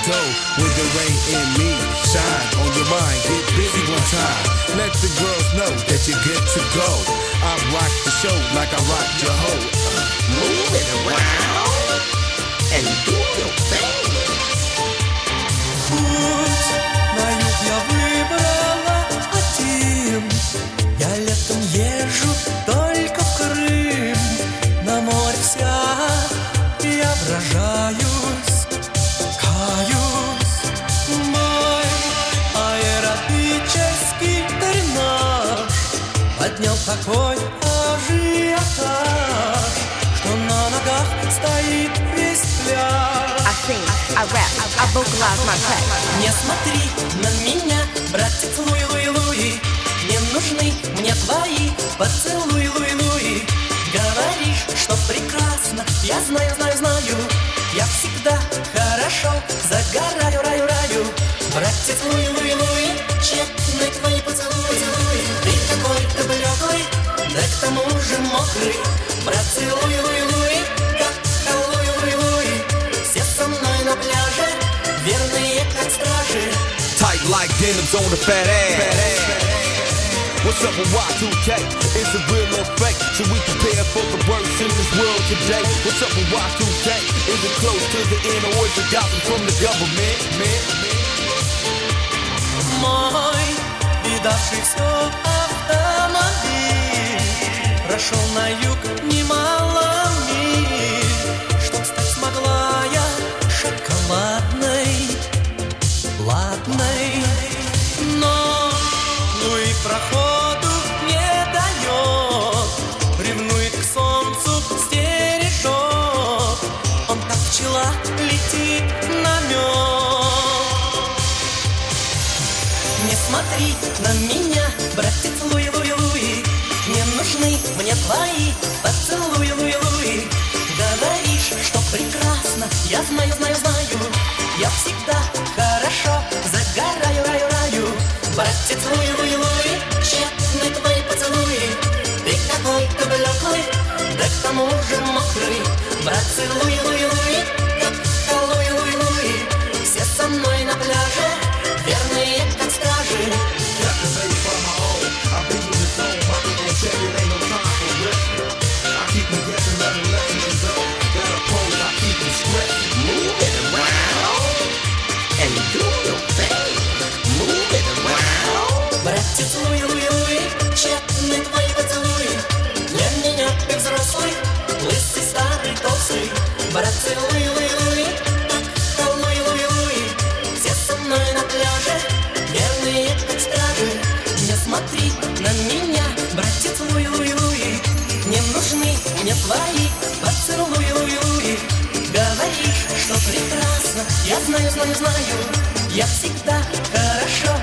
dough when the rain in me shine on your mind. Get busy one time. Let the girls know that you're good to go. I rock the show like I rock your hoe. Move it around and do your thing. Путь на юг я выбрала один. Я летом езжу только в Крым. На море вся я вражаюсь, каюсь. Мой аэробический тренаж поднял такой ажиотаж, что на ногах стоит весь пляж. I sing, I rap, I vocalize my track. Не смотри на меня, братец Луи, Луи, Луи. Не нужны мне твои поцелуи, Луи, Луи. Говоришь, что прекрасно, я знаю, знаю, знаю. Я всегда хорошо загораю, раю, раю. Братец Луи, Луи, Луи, тщетны твои поцелуи. Ты какой-то блеклый, да к тому же мокрый. Братцы Луи, Луи, Луи, как Луи, Луи, Луи. Все со мной на пляже, верные как стражи. Tight like denims on the fat ass. What's up with Y2K? Is it real or fake? Should we prepare for the worst in this world today? What's up with Y2K? Is it close to the end or is it gotten from the government? Мой видавший все автомобиль прошел на юг немало миль, чтоб стать смогла я шоколадной, ладной. Но Луи проходу не дает, ревнует к солнцу, стережет. Он как пчела летит на мед. Не смотри на меня, братец Луи, Луи, Луи. Не нужны мне твои поцелуи, Луи, Луи. Говоришь, что прекрасно, я знаю, знаю, знаю. Я всегда хорошо загораю, раю, раю. Братец Луи, Луи, Луи, тщетны твои поцелуи. Ты какой-то блеклый, да к тому же мокрый. Братцы Луи, Луи, Луи, как Луи, Луи, Луи. Все со мной на пляже, верные как стражи. Move it around and do your thing. Move it around. Братец Луи, Луи, Луи, тщетны твои поцелуи. Для меня ты взрослый, лысый, старый, толстый. Братцы Луи, Луи, Луи, как Луи, Луи, Луи. Все со мной на пляже, верные как стражи. Не смотри на меня, братец Луи, Луи, Луи. Не нужны мне твои поцелуи, Луи, Луи. Говоришь, что прекрасно, я знаю, знаю, знаю. Я всегда хорошо